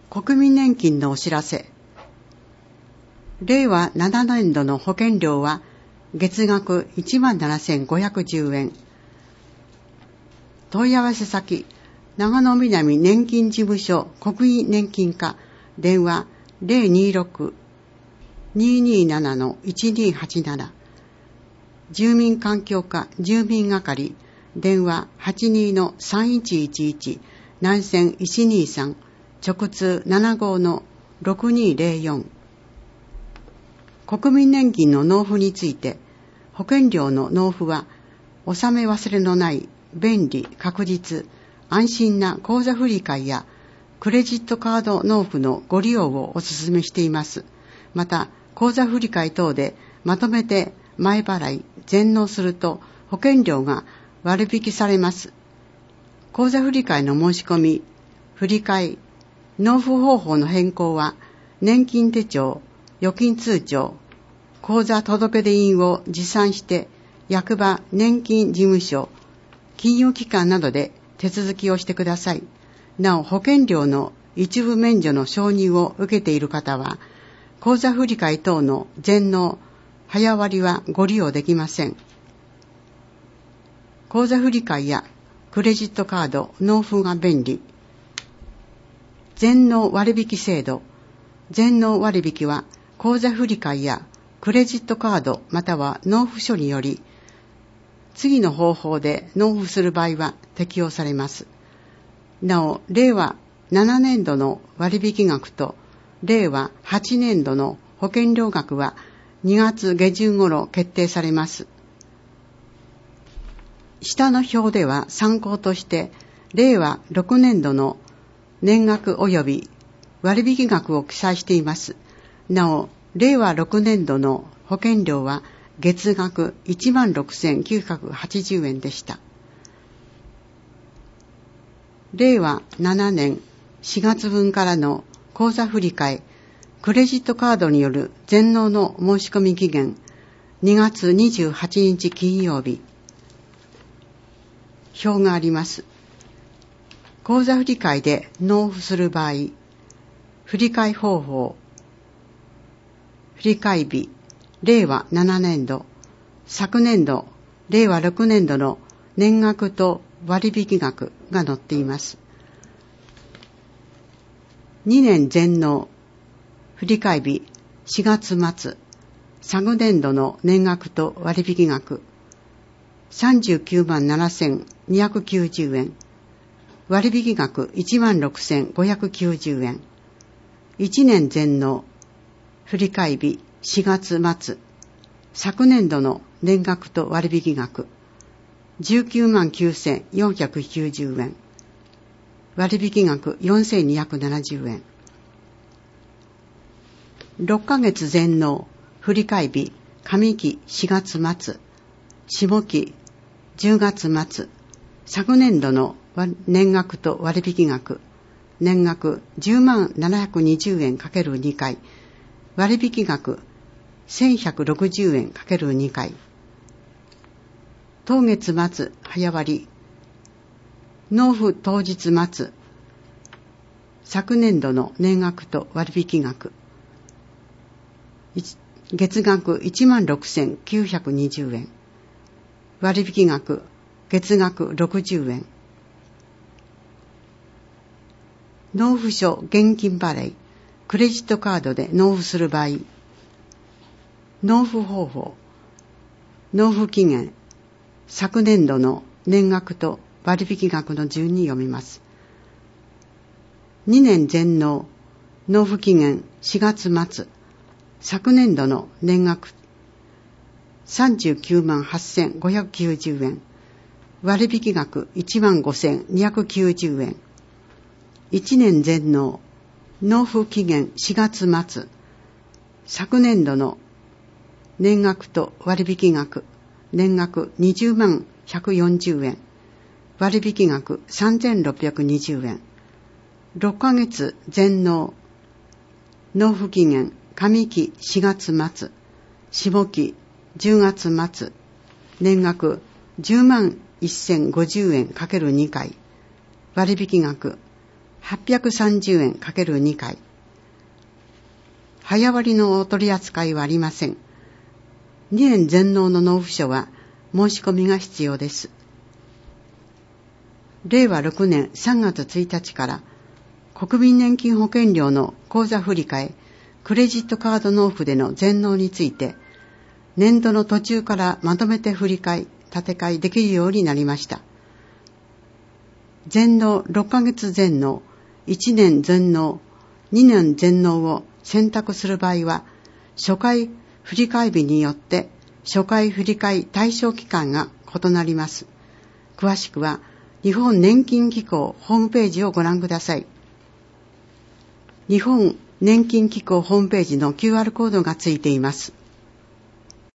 国民年金のお知らせ。令和7年度の保険料は月額 17,510 円。問い合わせ先、長野南年金事務所国民年金課、電話 026-227-1287。住民環境課住民係、電話 82-3111、南線123、直通75-6204。国民年金の納付について、保険料の納付は、納め忘れのない便利、確実、安心な口座振替やクレジットカード納付のご利用をお勧めしています。また、口座振替等でまとめて前払い、全納すると保険料が割引されます。口座振替の申し込み、振替、納付方法の変更は、年金手帳、預金通帳、口座届出印を持参して、役場、年金事務所、金融機関などで手続きをしてください。なお、保険料の一部免除の承認を受けている方は、口座振替等の全納、早割はご利用できません。口座振替やクレジットカード納付が便利。全納割引制度。全納割引は口座振替やクレジットカードまたは納付書により、次の方法で納付する場合は適用されます。なお、令和7年度の割引額と令和8年度の保険料額は2月下旬頃決定されます。下の表では参考として、令和6年度の年額及び割引額を記載しています。なお、令和6年度の保険料は月額 16,980 円でした。令和7年4月分からの口座振替、クレジットカードによる全納の申し込み期限、2月28日金曜日。表があります。口座振替で納付する場合、振替方法、振替日、令和7年度、昨年度、令和6年度の年額と割引額が載っています。2年全納、振替日、4月末、昨年度の年額と割引額、397,290 円、割引額 16,590 円。1年全納、振替日4月末、昨年度の年額と割引額、199,490 円。割引額 4,270 円。6ヶ月全納、振替日、上期4月末、下期10月末、昨年度の年額と割引額、年額 10720 円 ×2 回、割引額1160円 ×2 回、当月末早割、納付当日末、昨年度の年額と割引額、月額 16,920 円、割引額月額60円。納付書現金払い、クレジットカードで納付する場合、納付方法、納付期限、昨年度の年額と割引額の順に読みます。2年全納、納付期限4月末、昨年度の年額 398,590 円、割引額 15,290 円。1年全納、納付期限4月末、昨年度の年額と割引額、年額 201,140 円、割引額 3,620 円。6ヶ月全納、納付期限上期4月末、下期10月末、年額 101,050 円 ×2 回、割引額 830円 ×2 回。早割のお取り扱いはありません。2年全納の納付書は申し込みが必要です。令和6年3月1日から国民年金保険料の口座振替、クレジットカード納付での全納について、年度の途中からまとめて振り替え、立て替えできるようになりました。全納6ヶ月全納、1年全納、2年全納を選択する場合は、初回振替日によって初回振替対象期間が異なります。詳しくは日本年金機構ホームページをご覧ください。日本年金機構ホームページの QR コードがついています。